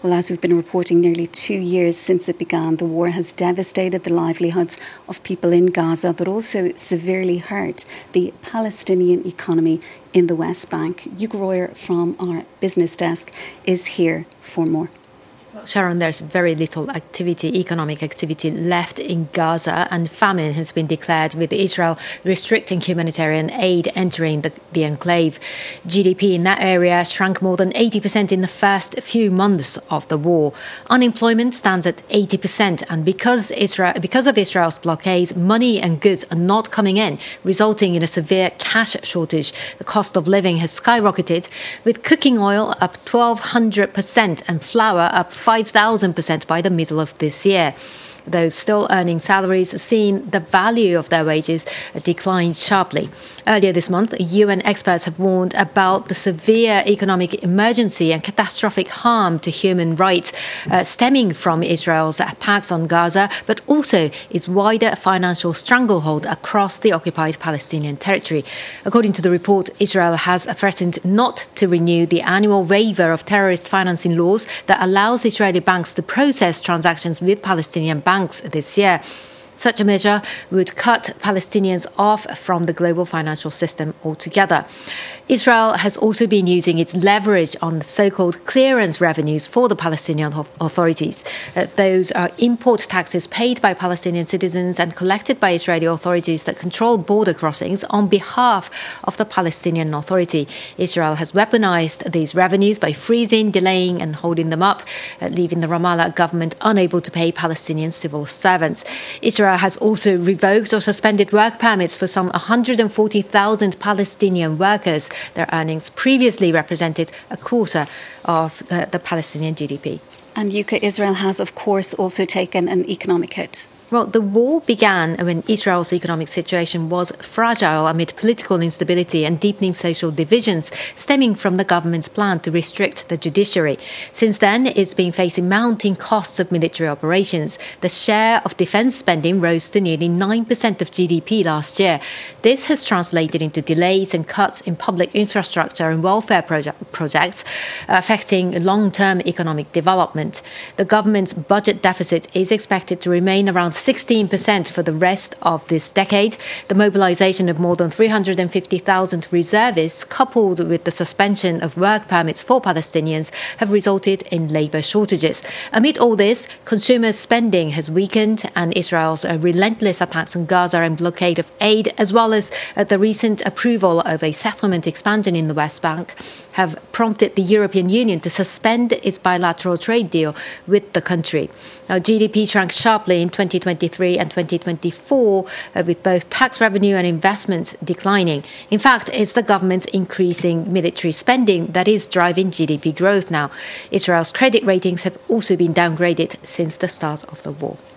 Well, as we've been reporting, nearly 2 years since it began, the war has devastated the livelihoods of people in Gaza, but also severely hurt the Palestinian economy in the West Bank. Hugo Royer from our business desk is here for more. Well, Sharon, there's very little economic activity left in Gaza, and famine has been declared, with Israel restricting humanitarian aid entering the enclave. GDP in that area shrank more than 80% in the first few months of the war. Unemployment stands at 80%, and because of Israel's blockade, money and goods are not coming in, resulting in a severe cash shortage. The cost of living has skyrocketed, with cooking oil up 1,200% and flour up 5,000% by the middle of this year. Those still earning salaries are seeing the value of their wages decline sharply. Earlier this month, UN experts have warned about the severe economic emergency and catastrophic harm to human rights stemming from Israel's attacks on Gaza, but also its wider financial stranglehold across the occupied Palestinian territory. According to the report, Israel has threatened not to renew the annual waiver of terrorist financing laws that allows Israeli banks to process transactions with Palestinian banks this year. Such a measure would cut Palestinians off from the global financial system altogether. Israel has also been using its leverage on the so-called clearance revenues for the Palestinian authorities. Those are import taxes paid by Palestinian citizens and collected by Israeli authorities that control border crossings on behalf of the Palestinian Authority. Israel has weaponized these revenues by freezing, delaying and holding them up, leaving the Ramallah government unable to pay Palestinian civil servants. Israel has also revoked or suspended work permits for some 140,000 Palestinian workers. Their earnings previously represented a quarter of the Palestinian GDP. And Yuka, Israel has, of course, also taken an economic hit. Well, the war began when Israel's economic situation was fragile amid political instability and deepening social divisions stemming from the government's plan to restrict the judiciary. Since then, it's been facing mounting costs of military operations. The share of defense spending rose to nearly 9% of GDP last year. This has translated into delays and cuts in public infrastructure and welfare projects, affecting long-term economic development. The government's budget deficit is expected to remain around 16% for the rest of this decade. The mobilization of more than 350,000 reservists, coupled with the suspension of work permits for Palestinians, have resulted in labor shortages. Amid all this, consumer spending has weakened, and Israel's relentless attacks on Gaza and blockade of aid, as well as the recent approval of a settlement expansion in the West Bank, have prompted the European Union to suspend its bilateral trade deal with the country. Now, GDP shrank sharply in 2023 and 2024, with both tax revenue and investments declining. In fact, it's the government's increasing military spending that is driving GDP growth now. Israel's credit ratings have also been downgraded since the start of the war.